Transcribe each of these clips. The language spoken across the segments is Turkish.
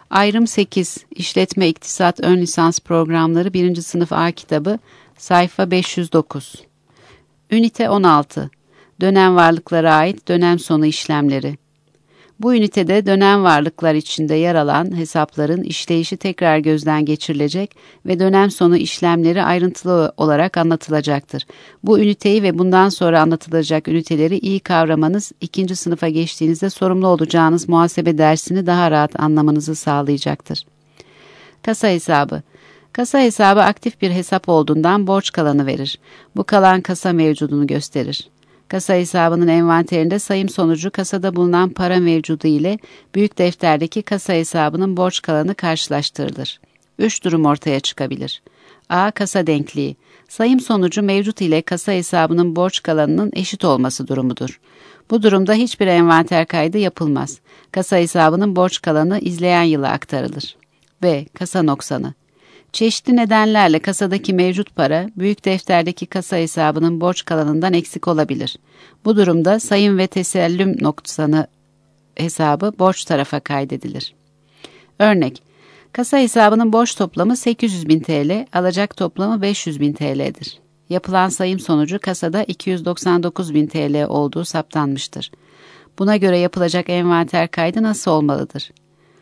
Ayrım 8. İşletme İktisat Ön Lisans Programları 1. Sınıf A kitabı sayfa 509. Ünite 16. Dönem varlıklara ait dönem sonu işlemleri. Bu ünitede dönem varlıklar içinde yer alan hesapların işleyişi tekrar gözden geçirilecek ve dönem sonu işlemleri ayrıntılı olarak anlatılacaktır. Bu üniteyi ve bundan sonra anlatılacak üniteleri iyi kavramanız, 2. sınıfa geçtiğinizde sorumlu olacağınız muhasebe dersini daha rahat anlamanızı sağlayacaktır. Kasa hesabı. Kasa hesabı aktif bir hesap olduğundan borç kalanı verir. Bu kalan kasa mevcudunu gösterir. Kasa hesabının envanterinde sayım sonucu kasada bulunan para mevcudu ile büyük defterdeki kasa hesabının borç kalanı karşılaştırılır. 3 durum ortaya çıkabilir. A. Kasa denkliği. Sayım sonucu mevcut ile kasa hesabının borç kalanının eşit olması durumudur. Bu durumda hiçbir envanter kaydı yapılmaz. Kasa hesabının borç kalanı izleyen yıla aktarılır. B. Kasa noksanı. Çeşitli nedenlerle kasadaki mevcut para, büyük defterdeki kasa hesabının borç kalanından eksik olabilir. Bu durumda sayım ve tesellüm noksanı hesabı borç tarafa kaydedilir. Örnek, kasa hesabının borç toplamı 800.000 TL, alacak toplamı 500.000 TL'dir. Yapılan sayım sonucu kasada 299.000 TL olduğu saptanmıştır. Buna göre yapılacak envanter kaydı nasıl olmalıdır?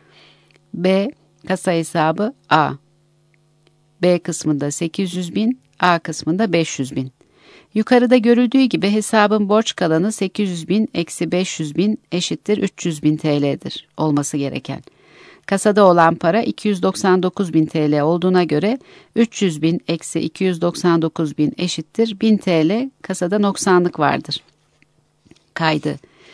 B. Kasa hesabı A. B kısmında 800.000, A kısmında 500.000. Yukarıda görüldüğü gibi hesabın borç kalanı 800.000 eksi 500.000 eşittir 300.000 TL'dir olması gereken. Kasada olan para 299.000 TL olduğuna göre 300.000 eksi 299.000 eşittir 1000 TL, kasada noksanlık vardır. Kaydı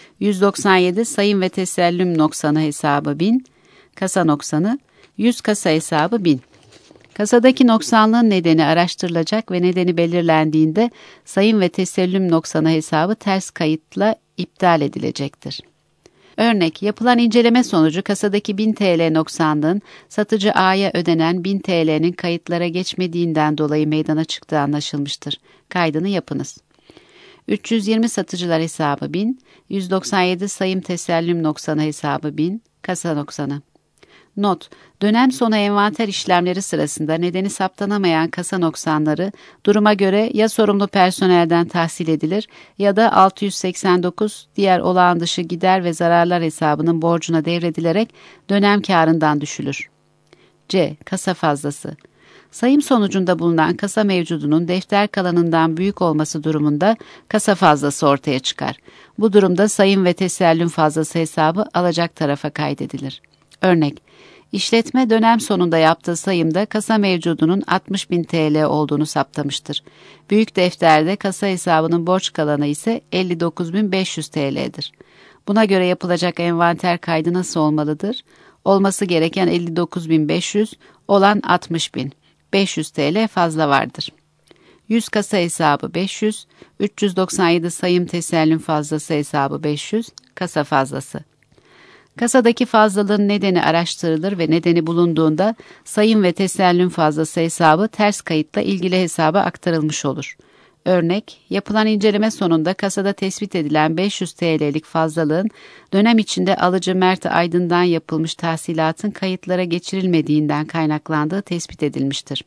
197 sayım ve tesellüm noksanı hesabı 1000, kasa noksanı 100 kasa hesabı 1000. Kasadaki noksanlığın nedeni araştırılacak ve nedeni belirlendiğinde sayım ve tesellüm noksanı hesabı ters kayıtla iptal edilecektir. Örnek, yapılan inceleme sonucu kasadaki 1000 TL noksanlığın satıcı A'ya ödenen 1000 TL'nin kayıtlara geçmediğinden dolayı meydana çıktığı anlaşılmıştır. Kaydını yapınız. 320 satıcılar hesabı 1000, 197 sayım tesellüm noksanı hesabı 1000, kasa noksanı. Not: Dönem sonu envanter işlemleri sırasında nedeni saptanamayan kasa noksanları duruma göre ya sorumlu personelden tahsil edilir ya da 689 diğer olağan dışı gider ve zararlar hesabının borcuna devredilerek dönem kârından düşülür. C. Kasa fazlası. Sayım sonucunda bulunan kasa mevcudunun defter kalanından büyük olması durumunda kasa fazlası ortaya çıkar. Bu durumda sayım ve tesellüm fazlası hesabı alacak tarafa kaydedilir. Örnek, İşletme dönem sonunda yaptığı sayımda kasa mevcudunun 60.000 TL olduğunu saptamıştır. Büyük defterde kasa hesabının borç kalanı ise 59.500 TL'dir. Buna göre yapılacak envanter kaydı nasıl olmalıdır? Olması gereken 59.500 olan 60.000. 500 TL fazla vardır. 100 kasa hesabı 500, 397 sayım tesellüm fazlası hesabı 500, kasa fazlası. Kasadaki fazlalığın nedeni araştırılır ve nedeni bulunduğunda sayım ve tesellüm fazlası hesabı ters kayıtla ilgili hesaba aktarılmış olur. Örnek, yapılan inceleme sonunda kasada tespit edilen 500 TL'lik fazlalığın dönem içinde alıcı Mert Aydın'dan yapılmış tahsilatın kayıtlara geçirilmediğinden kaynaklandığı tespit edilmiştir.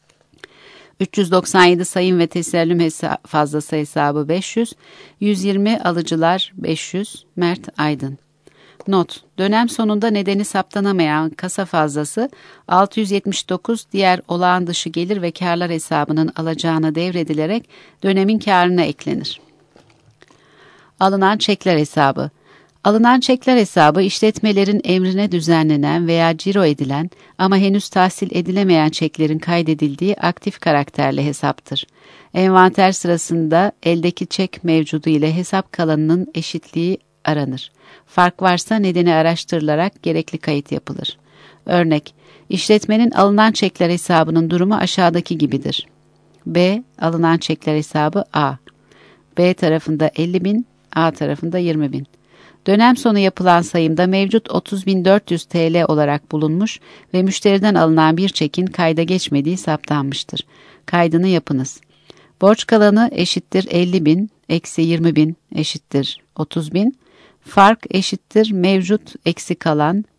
397 sayım ve tesellüm fazlası hesabı 500, 120 alıcılar 500, Mert Aydın. Not: Dönem sonunda nedeni saptanamayan kasa fazlası 679 diğer olağan dışı gelir ve kârlar hesabının alacağına devredilerek dönemin kârına eklenir. Alınan çekler hesabı. Alınan çekler hesabı işletmelerin emrine düzenlenen veya ciro edilen ama henüz tahsil edilemeyen çeklerin kaydedildiği aktif karakterli hesaptır. Envanter sırasında eldeki çek mevcudu ile hesap kalanının eşitliği aranır. Fark varsa nedeni araştırılarak gerekli kayıt yapılır. Örnek, işletmenin alınan çekler hesabının durumu aşağıdaki gibidir. B. Alınan çekler hesabı A. B tarafında 50.000, A tarafında 20.000. Dönem sonu yapılan sayımda mevcut 30.400 TL olarak bulunmuş ve müşteriden alınan bir çekin kayda geçmediği saptanmıştır. Kaydını yapınız. Borç kalanı eşittir 50.000, eksi 20.000 eşittir 30.000. Fark eşittir mevcut eksi kalan.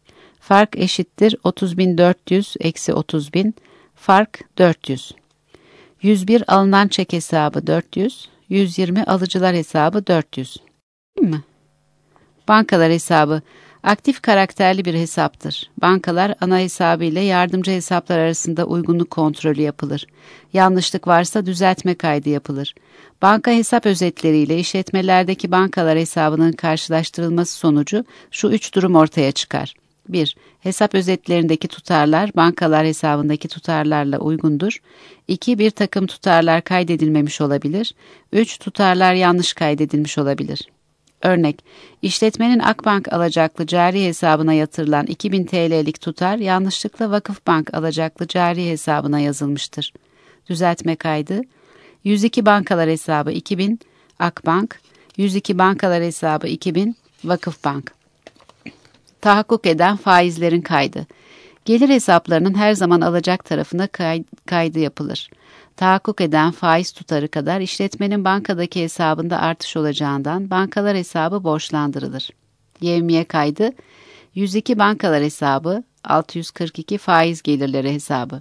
Fark eşittir 30.400 eksi 30.000. Fark 400. 101 alınan çek hesabı 400. 120 alıcılar hesabı 400. Değil mi? Bankalar hesabı aktif karakterli bir hesaptır. Bankalar ana hesabı ile yardımcı hesaplar arasında uygunluk kontrolü yapılır. Yanlışlık varsa düzeltme kaydı yapılır. Banka hesap özetleriyle işletmelerdeki bankalar hesabının karşılaştırılması sonucu şu 3 durum ortaya çıkar. 1. Hesap özetlerindeki tutarlar bankalar hesabındaki tutarlarla uygundur. 2. Bir takım tutarlar kaydedilmemiş olabilir. 3. Tutarlar yanlış kaydedilmiş olabilir. Örnek, işletmenin Akbank alacaklı cari hesabına yatırılan 2000 TL'lik tutar yanlışlıkla Vakıfbank alacaklı cari hesabına yazılmıştır. Düzeltme kaydı. 102 bankalar hesabı 2000 Akbank, 102 bankalar hesabı 2000 Vakıfbank. Tahakkuk eden faizlerin kaydı. Gelir hesaplarının her zaman alacak tarafına kaydı yapılır. Tahakkuk eden faiz tutarı kadar işletmenin bankadaki hesabında artış olacağından bankalar hesabı borçlandırılır. Yevmiye kaydı 102 bankalar hesabı 642 faiz gelirleri hesabı.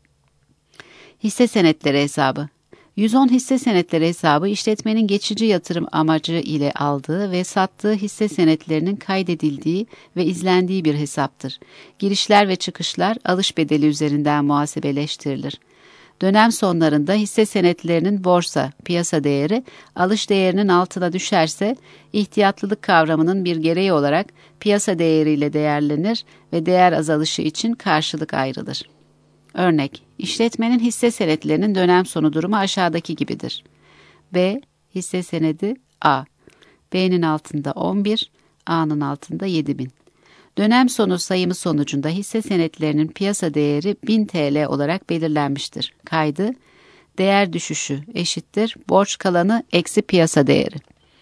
Hisse senetleri hesabı 110 hisse senetleri hesabı işletmenin geçici yatırım amacı ile aldığı ve sattığı hisse senetlerinin kaydedildiği ve izlendiği bir hesaptır. Girişler ve çıkışlar alış bedeli üzerinden muhasebeleştirilir. Dönem sonlarında hisse senetlerinin borsa, piyasa değeri alış değerinin altına düşerse ihtiyatlılık kavramının bir gereği olarak piyasa değeriyle değerlenir ve değer azalışı için karşılık ayrılır. Örnek, işletmenin hisse senetlerinin dönem sonu durumu aşağıdaki gibidir. B. Hisse senedi A. B'nin altında 11, A'nın altında 7000. Dönem sonu sayımı sonucunda hisse senetlerinin piyasa değeri 1000 TL olarak belirlenmiştir. Kaydı, değer düşüşü eşittir, borç kalanı eksi piyasa değeri.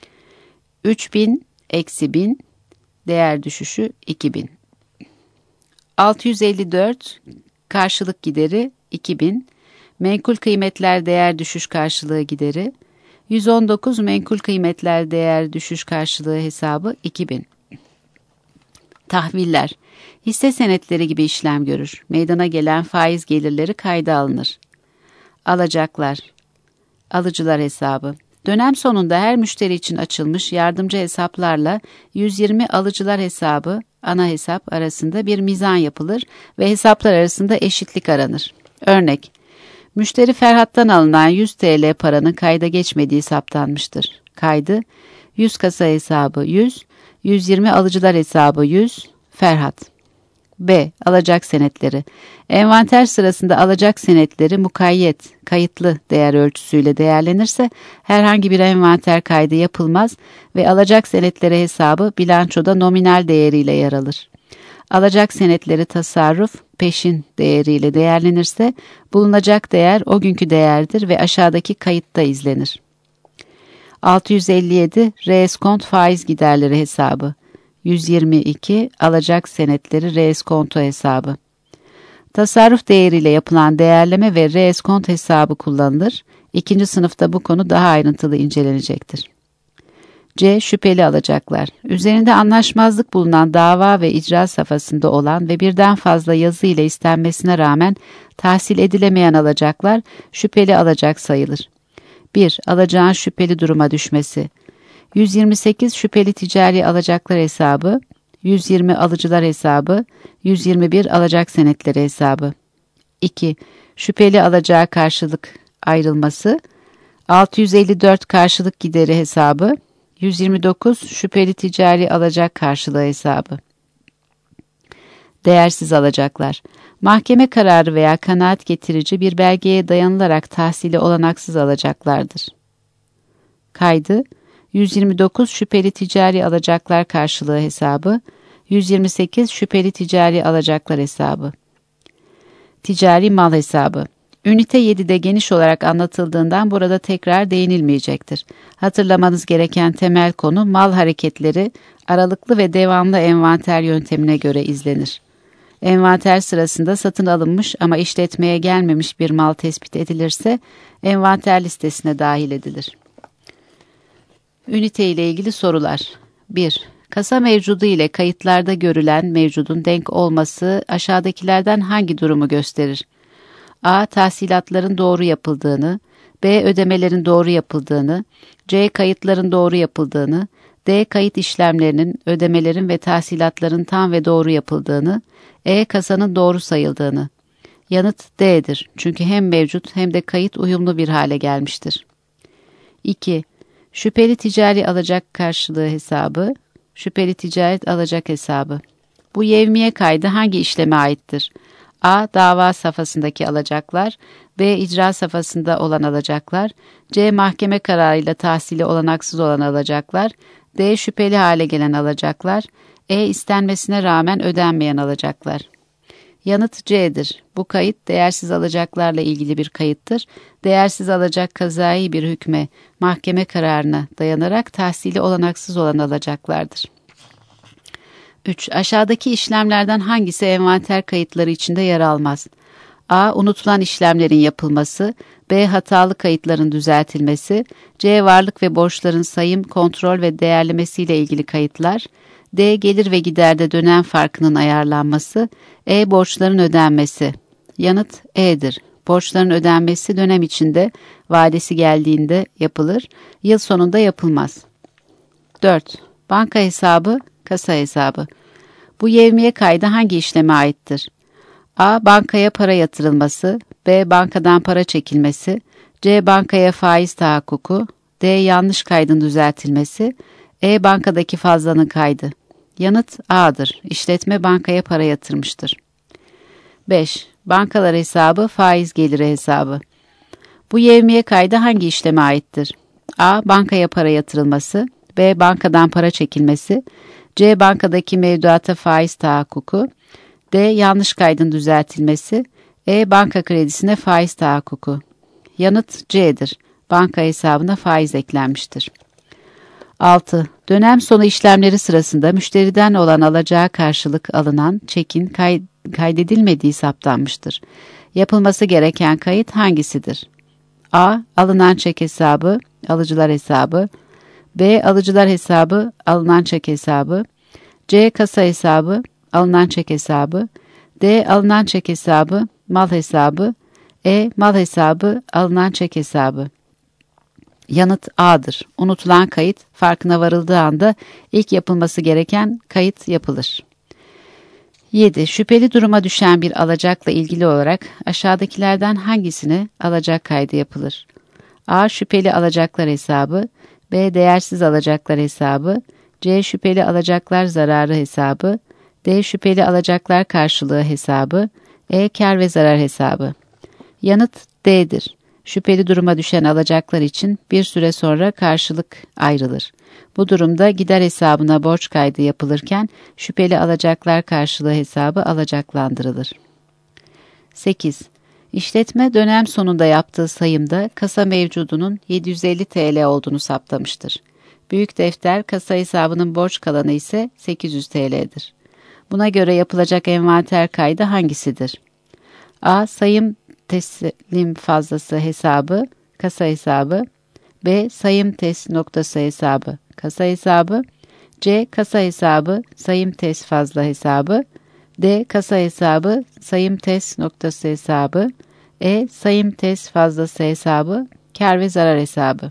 3000 eksi 1000, değer düşüşü 2000. 654 karşılık gideri 2000, menkul kıymetler değer düşüş karşılığı gideri, 119 menkul kıymetler değer düşüş karşılığı hesabı 2000. Tahviller, hisse senetleri gibi işlem görür. Meydana gelen faiz gelirleri kayda alınır. Alacaklar, alıcılar hesabı. Dönem sonunda her müşteri için açılmış yardımcı hesaplarla 120 alıcılar hesabı, ana hesap arasında bir mizan yapılır ve hesaplar arasında eşitlik aranır. Örnek, müşteri Ferhat'tan alınan 100 TL paranın kayda geçmediği saptanmıştır. Kaydı, 100 kasa hesabı 100, 120 alıcılar hesabı 100, Ferhat. B. Alacak senetleri. Envanter sırasında alacak senetleri mukayyet, kayıtlı değer ölçüsüyle değerlenirse herhangi bir envanter kaydı yapılmaz ve alacak senetleri hesabı bilançoda nominal değeriyle yer alır. Alacak senetleri tasarruf, peşin değeriyle değerlenirse bulunacak değer o günkü değerdir ve aşağıdaki kayıtta izlenir. 657 reeskont faiz giderleri hesabı. 122 alacak senetleri reeskonto hesabı. Tasarruf değeriyle yapılan değerleme ve reeskont hesabı kullanılır. 2. sınıfta bu konu daha ayrıntılı incelenecektir. C. Şüpheli alacaklar. Üzerinde anlaşmazlık bulunan dava ve icra safhasında olan ve birden fazla yazı ile istenmesine rağmen tahsil edilemeyen alacaklar şüpheli alacak sayılır. 1. Alacağın şüpheli duruma düşmesi. 128 şüpheli ticari alacaklar hesabı, 120 alıcılar hesabı, 121 alacak senetleri hesabı. 2. Şüpheli alacağı karşılık ayrılması, 654 karşılık gideri hesabı, 129 şüpheli ticari alacak karşılığı hesabı. Değersiz alacaklar. Mahkeme kararı veya kanaat getirici bir belgeye dayanılarak tahsili olanaksız alacaklardır. Kaydı 129 şüpheli ticari alacaklar karşılığı hesabı, 128 şüpheli ticari alacaklar hesabı. Ticari mal hesabı. Ünite 7'de geniş olarak anlatıldığından burada tekrar değinilmeyecektir. Hatırlamanız gereken temel konu mal hareketleri aralıklı ve devamlı envanter yöntemine göre izlenir. Envanter sırasında satın alınmış ama işletmeye gelmemiş bir mal tespit edilirse envanter listesine dahil edilir. Ünite ile ilgili sorular. 1. Kasa mevcudu ile kayıtlarda görülen mevcudun denk olması aşağıdakilerden hangi durumu gösterir? A. Tahsilatların doğru yapıldığını, B. Ödemelerin doğru yapıldığını, C. Kayıtların doğru yapıldığını, D. Kayıt işlemlerinin, ödemelerin ve tahsilatların tam ve doğru yapıldığını, E. Kasanın doğru sayıldığını. Yanıt D'dir. Çünkü hem mevcut hem de kayıt uyumlu bir hale gelmiştir. 2. Şüpheli ticari alacak karşılığı hesabı, şüpheli ticaret alacak hesabı. Bu yevmiye kaydı hangi işleme aittir? A. Dava safhasındaki alacaklar, B. İcra safhasında olan alacaklar, C. Mahkeme kararıyla tahsili olanaksız olan alacaklar, D. Şüpheli hale gelen alacaklar, E. İstenmesine rağmen ödenmeyen alacaklar. Yanıt C'dir. Bu kayıt değersiz alacaklarla ilgili bir kayıttır. Değersiz alacak kazai bir hükme, mahkeme kararına dayanarak tahsili olanaksız olan alacaklardır. 3. Aşağıdaki işlemlerden hangisi envanter kayıtları içinde yer almaz? A. Unutulan işlemlerin yapılması, B. Hatalı kayıtların düzeltilmesi, C. Varlık ve borçların sayım, kontrol ve değerlemesiyle ilgili kayıtlar, D. Gelir ve giderde dönem farkının ayarlanması, E. Borçların ödenmesi. Yanıt E'dir. Borçların ödenmesi dönem içinde vadesi geldiğinde yapılır, yıl sonunda yapılmaz. 4. Banka hesabı, kasa hesabı. Bu yevmiye kaydı hangi işleme aittir? A. Bankaya para yatırılması, B. Bankadan para çekilmesi, C. Bankaya faiz tahakkuku, D. Yanlış kaydın düzeltilmesi, E. Bankadaki fazlanın kaydı. Yanıt A'dır. İşletme bankaya para yatırmıştır. 5. Bankalar hesabı, faiz geliri hesabı. Bu yevmiye kaydı hangi işleme aittir? A. Bankaya para yatırılması, B. Bankadan para çekilmesi, C. Bankadaki mevduata faiz tahakkuku, D. Yanlış kaydın düzeltilmesi, E. Banka kredisine faiz tahakkuku. Yanıt C'dir. Banka hesabına faiz eklenmiştir. 6. Dönem sonu işlemleri sırasında müşteriden olan alacağı karşılık alınan çekin kaydedilmediği saptanmıştır. Yapılması gereken kayıt hangisidir? A. Alınan çek hesabı, alıcılar hesabı, B. Alıcılar hesabı, alınan çek hesabı, C. Kasa hesabı, alınan çek hesabı, D. Alınan çek hesabı, mal hesabı, E. Mal hesabı, alınan çek hesabı. Yanıt A'dır. Unutulan kayıt farkına varıldığı anda ilk yapılması gereken kayıt yapılır. 7. Şüpheli duruma düşen bir alacakla ilgili olarak aşağıdakilerden hangisine alacak kaydı yapılır? A. Şüpheli alacaklar hesabı, B. Değersiz alacaklar hesabı, C. Şüpheli alacaklar zararı hesabı, D. Şüpheli alacaklar karşılığı hesabı, E. Kar ve zarar hesabı. Yanıt D'dir. Şüpheli duruma düşen alacaklar için bir süre sonra karşılık ayrılır. Bu durumda gider hesabına borç kaydı yapılırken şüpheli alacaklar karşılığı hesabı alacaklandırılır. 8. İşletme dönem sonunda yaptığı sayımda kasa mevcudunun 750 TL olduğunu saptamıştır. Büyük defter kasa hesabının borç kalanı ise 800 TL'dir. Buna göre yapılacak envanter kaydı hangisidir? A. Sayım teslim fazlası hesabı, kasa hesabı, B. Sayım tes noktası hesabı, kasa hesabı, C. Kasa hesabı, sayım tes fazla hesabı, D. Kasa hesabı, sayım tes noktası hesabı, E. Sayım tes fazlası hesabı, kar ve zarar hesabı.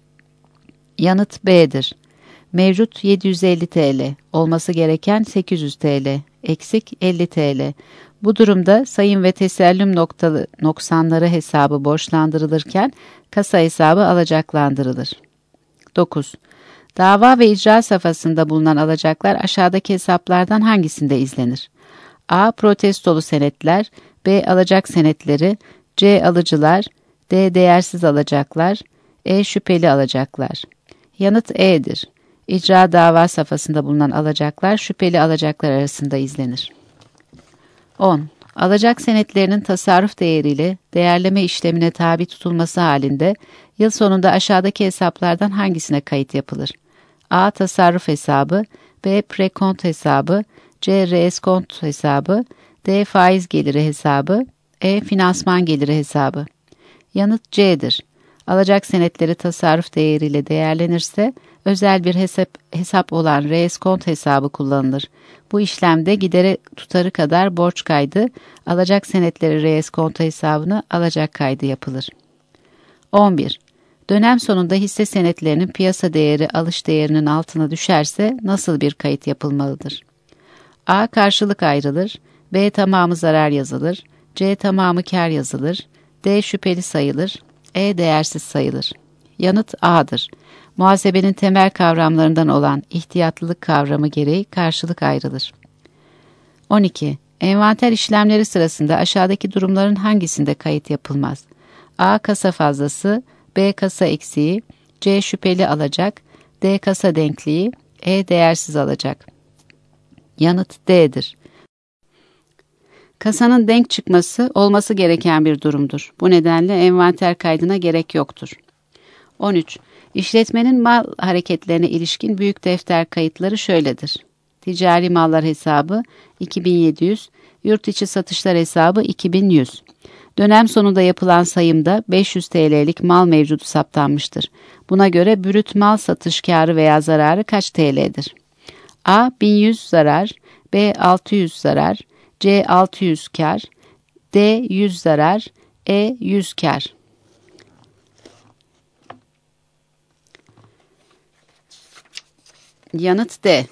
Yanıt B'dir. Mevcut 750 TL, olması gereken 800 TL, eksik 50 TL. Bu durumda sayım ve tesellüm noksanları hesabı borçlandırılırken kasa hesabı alacaklandırılır. 9. Dava ve icra safhasında bulunan alacaklar aşağıdaki hesaplardan hangisinde izlenir? A. Protestolu senetler, B. Alacak senetleri, C. Alıcılar, D. Değersiz alacaklar, E. Şüpheli alacaklar. Yanıt E'dir. İcra dava safhasında bulunan alacaklar şüpheli alacaklar arasında izlenir. 10. Alacak senetlerinin tasarruf değeriyle değerleme işlemine tabi tutulması halinde yıl sonunda aşağıdaki hesaplardan hangisine kayıt yapılır? A. Tasarruf hesabı, B. Prekont hesabı, C. Reeskont hesabı, D. Faiz geliri hesabı, E. Finansman geliri hesabı. Yanıt C'dir. Alacak senetleri tasarruf değeriyle değerlenirse özel bir hesap olan reeskont hesabı kullanılır. Bu işlemde gideri tutarı kadar borç kaydı, alacak senetleri reeskonto hesabına alacak kaydı yapılır. 11. Dönem sonunda hisse senetlerinin piyasa değeri alış değerinin altına düşerse nasıl bir kayıt yapılmalıdır? A. Karşılık ayrılır. B. Tamamı zarar yazılır. C. Tamamı kar yazılır. D. Şüpheli sayılır. E. Değersiz sayılır. Yanıt A'dır. Muhasebenin temel kavramlarından olan ihtiyatlılık kavramı gereği karşılık ayrılır. 12. Envanter işlemleri sırasında aşağıdaki durumların hangisinde kayıt yapılmaz? A. Kasa fazlası. B. Kasa eksiği. C. Şüpheli alacak. D. Kasa denkliği. E. Değersiz alacak. Yanıt D'dir. Kasanın denk çıkması olması gereken bir durumdur. Bu nedenle envanter kaydına gerek yoktur. 13. İşletmenin mal hareketlerine ilişkin büyük defter kayıtları şöyledir. Ticari mallar hesabı 2700, yurt içi satışlar hesabı 2100. Dönem sonunda yapılan sayımda 500 TL'lik mal mevcudu saptanmıştır. Buna göre brüt mal satış kârı veya zararı kaç TL'dir? A. 1100 zarar, B. 600 zarar, C. 600 kar, D. 100 zarar, E. 100 kar. Yanıt D.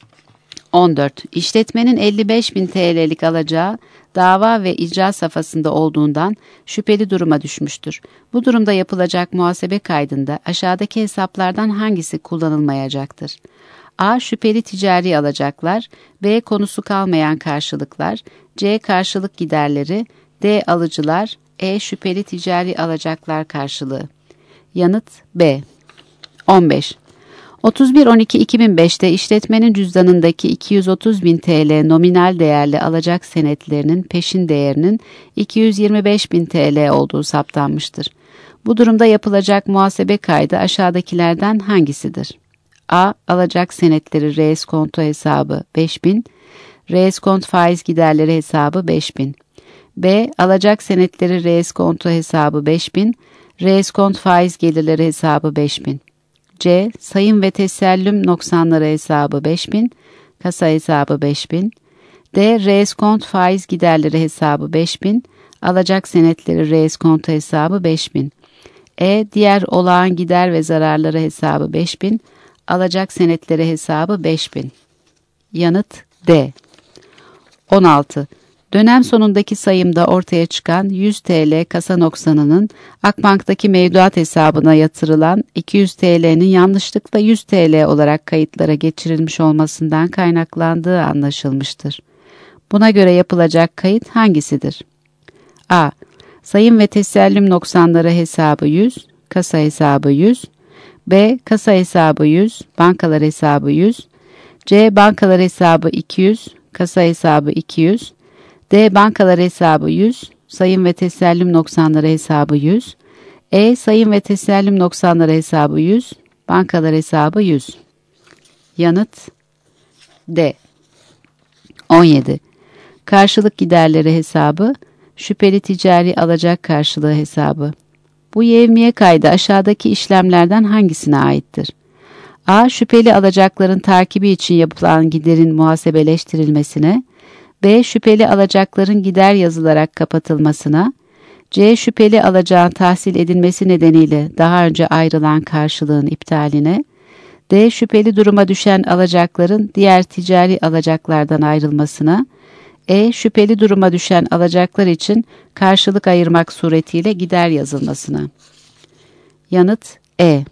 14. İşletmenin 55.000 TL'lik alacağı dava ve icra safhasında olduğundan şüpheli duruma düşmüştür. Bu durumda yapılacak muhasebe kaydında aşağıdaki hesaplardan hangisi kullanılmayacaktır? A. Şüpheli ticari alacaklar, B. Konusu kalmayan karşılıklar, C. Karşılık giderleri, D. Alıcılar, E. Şüpheli ticari alacaklar karşılığı. Yanıt B. 15. 31.12.2005'te işletmenin cüzdanındaki 230.000 TL nominal değerli alacak senetlerinin peşin değerinin 225.000 TL olduğu saptanmıştır. Bu durumda yapılacak muhasebe kaydı aşağıdakilerden hangisidir? A. Alacak senetleri reeskonto hesabı 5.000, reeskont faiz giderleri hesabı 5.000. B. Alacak senetleri reeskonto hesabı 5.000, reeskont faiz gelirleri hesabı 5.000. C. Sayım ve tesellüm noksanları hesabı 5.000, kasa hesabı 5.000. D. Reeskont faiz giderleri hesabı 5.000, alacak senetleri reeskonto hesabı 5.000. E. Diğer olağan gider ve zararları hesabı 5.000, alacak senetleri hesabı 5.000. Yanıt D. 16. Dönem sonundaki sayımda ortaya çıkan 100 TL kasa noksanının Akbank'taki mevduat hesabına yatırılan 200 TL'nin yanlışlıkla 100 TL olarak kayıtlara geçirilmiş olmasından kaynaklandığı anlaşılmıştır. Buna göre yapılacak kayıt hangisidir? A. Sayım ve tesellüm noksanları hesabı 100, kasa hesabı 100. B. Kasa hesabı 100, bankalar hesabı 100. C. Bankalar hesabı 200, kasa hesabı 200. D. Bankalar hesabı 100, sayım ve tesellüm noksanları hesabı 100. E. Sayım ve tesellüm noksanları hesabı 100, bankalar hesabı 100. Yanıt D. 17. Karşılık giderleri hesabı, şüpheli ticari alacak karşılığı hesabı. Bu yevmiye kaydı aşağıdaki işlemlerden hangisine aittir? A. Şüpheli alacakların takibi için yapılan giderin muhasebeleştirilmesine, B. Şüpheli alacakların gider yazılarak kapatılmasına, C. Şüpheli alacağın tahsil edilmesi nedeniyle daha önce ayrılan karşılığın iptaline, D. Şüpheli duruma düşen alacakların diğer ticari alacaklardan ayrılmasına, E. Şüpheli duruma düşen alacaklar için karşılık ayırmak suretiyle gider yazılmasına. Yanıt E.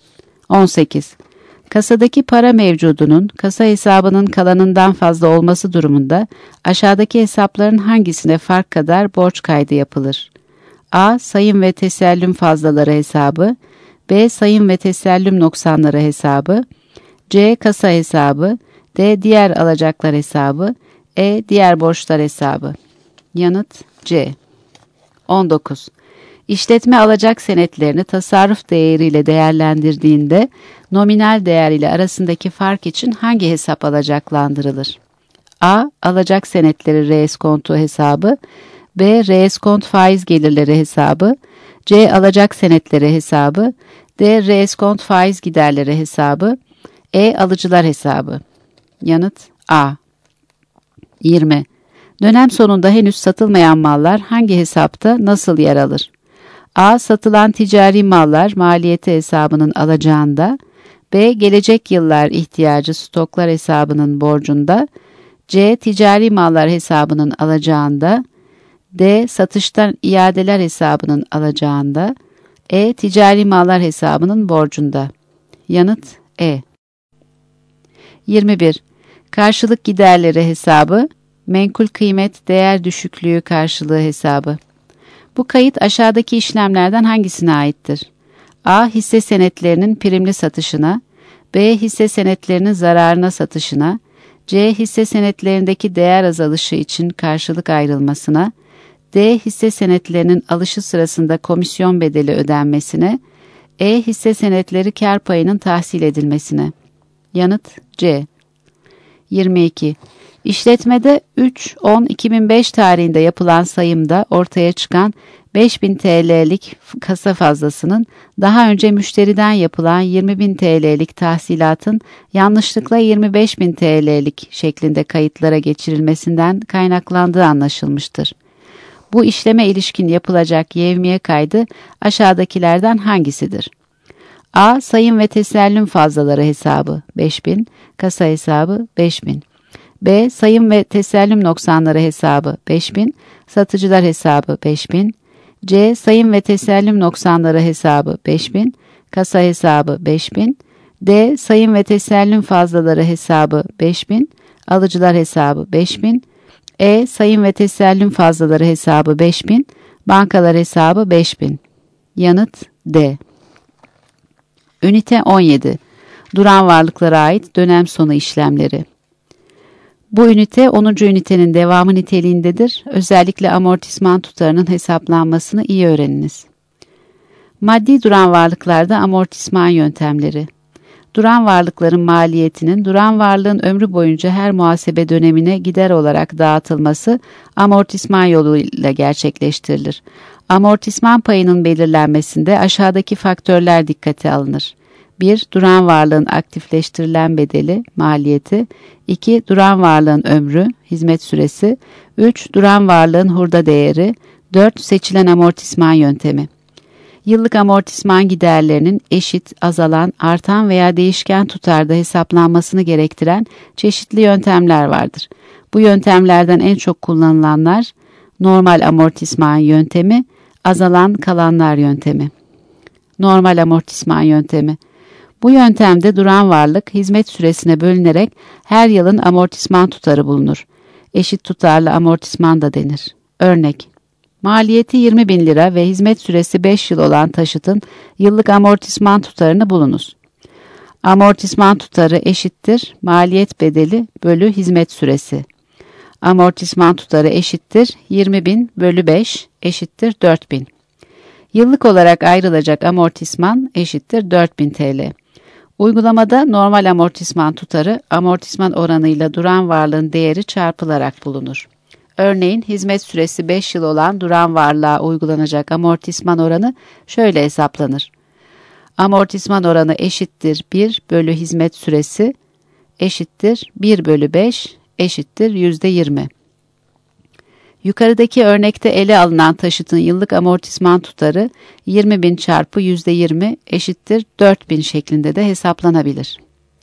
18. Kasadaki para mevcudunun kasa hesabının kalanından fazla olması durumunda aşağıdaki hesapların hangisine fark kadar borç kaydı yapılır? A. Sayım ve tesellüm fazlaları hesabı, B. Sayım ve tesellüm noksanları hesabı, C. Kasa hesabı, D. Diğer alacaklar hesabı, E. Diğer borçlar hesabı. Yanıt C. 19. İşletme alacak senetlerini tasarruf değeriyle değerlendirdiğinde nominal değer ile arasındaki fark için hangi hesap alacaklandırılır? A. Alacak senetleri reeskonto hesabı, B. Reeskont faiz gelirleri hesabı, C. Alacak senetleri hesabı, D. Reeskont faiz giderleri hesabı. E. Alıcılar hesabı. Yanıt A. 20. Dönem sonunda henüz satılmayan mallar hangi hesapta nasıl yer alır? A. Satılan ticari mallar maliyeti hesabının alacağında. B. Gelecek yıllar ihtiyacı stoklar hesabının borcunda. C. Ticari mallar hesabının alacağında. D. Satıştan iadeler hesabının alacağında. E. Ticari mallar hesabının borcunda. Yanıt E. 21. Karşılık giderleri hesabı, menkul kıymet değer düşüklüğü karşılığı hesabı. Bu kayıt aşağıdaki işlemlerden hangisine aittir? A. Hisse senetlerinin primli satışına, B. Hisse senetlerinin zararına satışına, C. Hisse senetlerindeki değer azalışı için karşılık ayrılmasına, D. Hisse senetlerinin alışı sırasında komisyon bedeli ödenmesine, E. Hisse senetleri kar payının tahsil edilmesine. Yanıt C. 22. İşletmede 3-10-2005 tarihinde yapılan sayımda ortaya çıkan 5.000 TL'lik kasa fazlasının daha önce müşteriden yapılan 20.000 TL'lik tahsilatın yanlışlıkla 25.000 TL'lik şeklinde kayıtlara geçirilmesinden kaynaklandığı anlaşılmıştır. Bu işleme ilişkin yapılacak yevmiye kaydı aşağıdakilerden hangisidir? A. Sayım ve tesellüm fazlaları hesabı 5.000, kasa hesabı 5.000. B. Sayım ve tesellüm noksanları hesabı 5.000, satıcılar hesabı 5.000. C. Sayım ve tesellüm noksanları hesabı 5.000, kasa hesabı 5.000. D. Sayım ve tesellüm fazlaları hesabı 5.000, alıcılar hesabı 5.000. E. Sayım ve tesellüm fazlaları hesabı 5.000, bankalar hesabı 5.000. Yanıt D. Ünite 17. Duran varlıklara ait dönem sonu işlemleri. Bu ünite 10. ünitenin devamı niteliğindedir. Özellikle amortisman tutarının hesaplanmasını iyi öğreniniz. Maddi duran varlıklarda amortisman yöntemleri. Duran varlıkların maliyetinin duran varlığın ömrü boyunca her muhasebe dönemine gider olarak dağıtılması amortisman yoluyla gerçekleştirilir. Amortisman payının belirlenmesinde aşağıdaki faktörler dikkate alınır. 1. Duran varlığın aktifleştirilen bedeli, maliyeti. 2. Duran varlığın ömrü, hizmet süresi. 3. Duran varlığın hurda değeri. 4. Seçilen amortisman yöntemi. Yıllık amortisman giderlerinin eşit, azalan, artan veya değişken tutarda hesaplanmasını gerektiren çeşitli yöntemler vardır. Bu yöntemlerden en çok kullanılanlar normal amortisman yöntemi, azalan kalanlar yöntemi. Normal amortisman yöntemi. Bu yöntemde duran varlık hizmet süresine bölünerek her yılın amortisman tutarı bulunur. Eşit tutarlı amortisman da denir. Örnek: maliyeti 20.000 lira ve hizmet süresi 5 yıl olan taşıtın yıllık amortisman tutarını bulunuz. Amortisman tutarı eşittir maliyet bedeli bölü hizmet süresi. Amortisman tutarı eşittir 20.000 bölü 5 eşittir 4.000. Yıllık olarak ayrılacak amortisman eşittir 4.000 TL. Uygulamada normal amortisman tutarı amortisman oranıyla duran varlığın değeri çarpılarak bulunur. Örneğin hizmet süresi 5 yıl olan duran varlığa uygulanacak amortisman oranı şöyle hesaplanır. Amortisman oranı eşittir 1 bölü hizmet süresi eşittir 1 bölü 5 eşittir %20. Yukarıdaki örnekte ele alınan taşıtın yıllık amortisman tutarı 20.000 çarpı %20 eşittir 4.000 şeklinde de hesaplanabilir.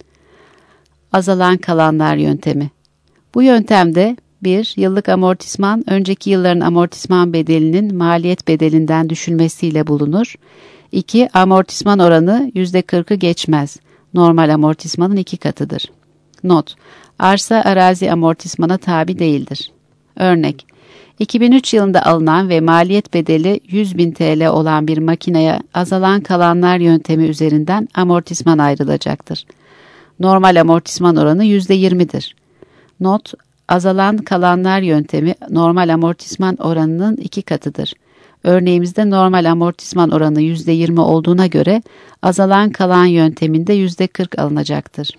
Azalan kalanlar yöntemi. Bu yöntemde 1. Yıllık amortisman önceki yılların amortisman bedelinin maliyet bedelinden düşülmesiyle bulunur. 2. Amortisman oranı %40'ı geçmez. Normal amortismanın 2 katıdır. Not: arsa arazi amortismana tabi değildir. Örnek: 2003 yılında alınan ve maliyet bedeli 100.000 TL olan bir makineye azalan kalanlar yöntemi üzerinden amortisman ayrılacaktır. Normal amortisman oranı %20'dir. Not: azalan kalanlar yöntemi normal amortisman oranının 2 katıdır. Örneğimizde normal amortisman oranı %20 olduğuna göre azalan kalan yönteminde %40 alınacaktır.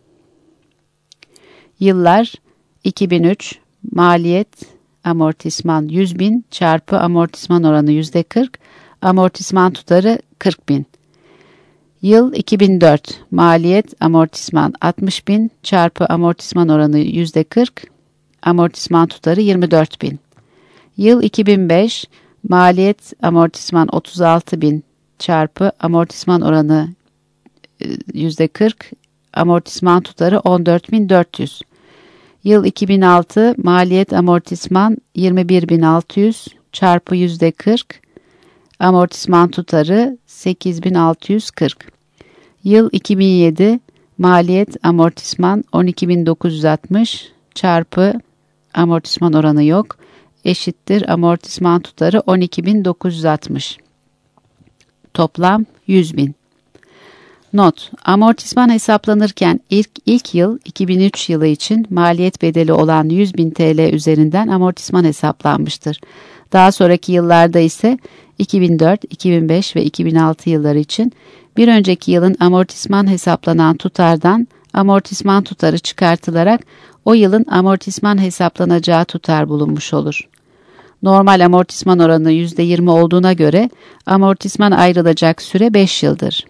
Yıllar 2003, maliyet amortisman 100.000 çarpı amortisman oranı %40, amortisman tutarı 40.000. Yıl 2004. Maliyet amortisman 60.000 çarpı amortisman oranı %40. Amortisman tutarı 24.000. Yıl 2005. Maliyet amortisman 36.000 çarpı amortisman oranı %40. Amortisman tutarı 14.400. Yıl 2006. Maliyet amortisman 21.600 çarpı %40. Amortisman tutarı 8.640. Yıl 2007. Maliyet amortisman 12.960 çarpı amortisman oranı yok. Eşittir amortisman tutarı 12.960. Toplam 100.000. Not: Amortisman hesaplanırken ilk yıl 2003 yılı için maliyet bedeli olan 100.000 TL üzerinden amortisman hesaplanmıştır. Daha sonraki yıllarda ise 2004, 2005 ve 2006 yılları için bir önceki yılın amortisman hesaplanan tutardan amortisman tutarı çıkartılarak o yılın amortisman hesaplanacağı tutar bulunmuş olur. Normal amortisman oranı %20 olduğuna göre amortisman ayrılacak süre 5 yıldır.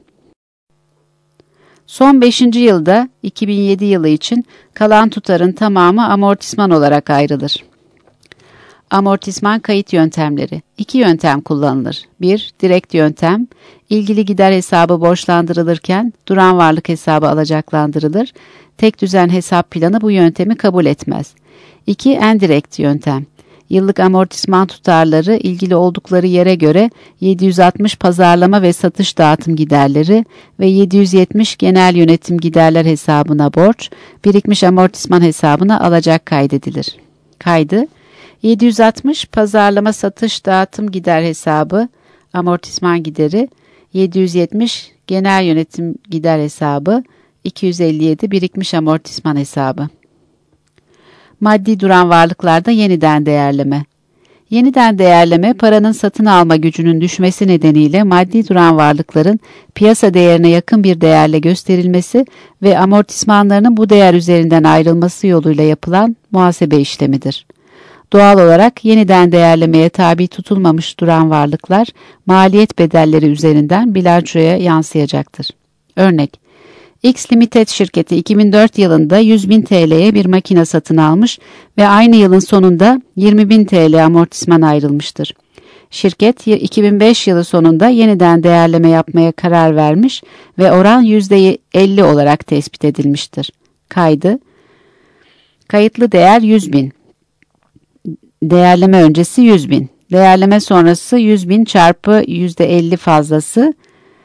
Son 5. yılda 2007 yılı için kalan tutarın tamamı amortisman olarak ayrılır. Amortisman kayıt yöntemleri. 2 yöntem kullanılır. 1. Direkt yöntem. İlgili gider hesabı borçlandırılırken duran varlık hesabı alacaklandırılır. Tek düzen hesap planı bu yöntemi kabul etmez. 2. Endirekt yöntem. Yıllık amortisman tutarları ilgili oldukları yere göre 760 pazarlama ve satış dağıtım giderleri ve 770 genel yönetim giderler hesabına borç, birikmiş amortisman hesabına alacak kaydedilir. Kaydı: 760 pazarlama satış dağıtım gider hesabı amortisman gideri, 770 genel yönetim gider hesabı, 257 birikmiş amortisman hesabı. Maddi duran varlıklarda yeniden değerleme. Yeniden değerleme, paranın satın alma gücünün düşmesi nedeniyle maddi duran varlıkların piyasa değerine yakın bir değerle gösterilmesi ve amortismanlarının bu değer üzerinden ayrılması yoluyla yapılan muhasebe işlemidir. Doğal olarak yeniden değerlemeye tabi tutulmamış duran varlıklar maliyet bedelleri üzerinden bilançoya yansıyacaktır. Örnek: X Limited şirketi 2004 yılında 100.000 TL'ye bir makine satın almış ve aynı yılın sonunda 20.000 TL amortisman ayrılmıştır. Şirket 2005 yılı sonunda yeniden değerleme yapmaya karar vermiş ve oran %50 olarak tespit edilmiştir. Kaydı: Kayıtlı değer 100.000. Değerleme öncesi 100.000. Değerleme sonrası 100.000 çarpı %50 fazlası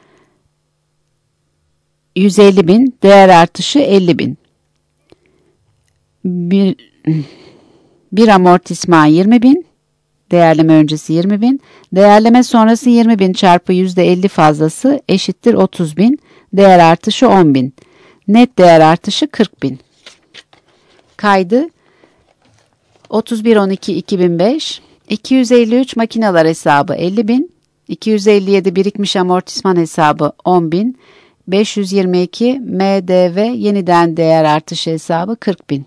150.000, değer artışı 50.000. Bir amortisman 20.000, değerleme öncesi 20.000, değerleme sonrası 20.000 çarpı %50 fazlası eşittir 30.000, değer artışı 10.000. Net değer artışı 40.000. Kaydı: 31.12.2005, 253 makineler hesabı 50.000, 257 birikmiş amortisman hesabı 10.000, 522 MDV yeniden değer artışı hesabı 40.000.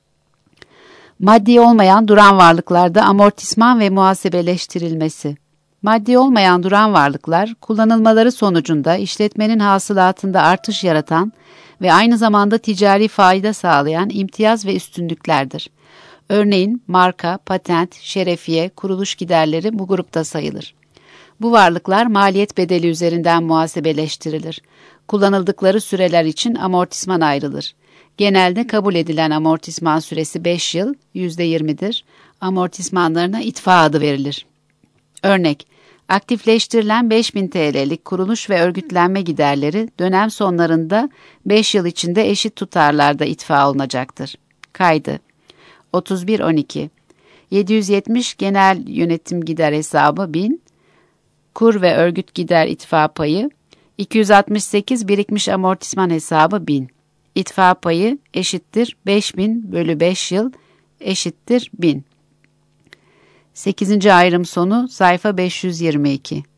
Maddi olmayan duran varlıklarda amortisman ve muhasebeleştirilmesi. Maddi olmayan duran varlıklar, kullanılmaları sonucunda işletmenin hasılatında artış yaratan ve aynı zamanda ticari fayda sağlayan imtiyaz ve üstünlüklerdir. Örneğin marka, patent, şerefiye, kuruluş giderleri bu grupta sayılır. Bu varlıklar maliyet bedeli üzerinden muhasebeleştirilir. Kullanıldıkları süreler için amortisman ayrılır. Genelde kabul edilen amortisman süresi 5 yıl, %20'dir. Amortismanlarına itfa adı verilir. Örnek: aktifleştirilen 5.000 TL'lik kuruluş ve örgütlenme giderleri dönem sonlarında 5 yıl içinde eşit tutarlarda itfa olunacaktır. Kaydı: 31.12. 770 genel yönetim gider hesabı 1000, kur ve örgüt gider itfa payı, 268 birikmiş amortisman hesabı 1000. İtfa payı eşittir 5.000 bölü 5 yıl eşittir 1000. 8. ayrım sonu sayfa 522.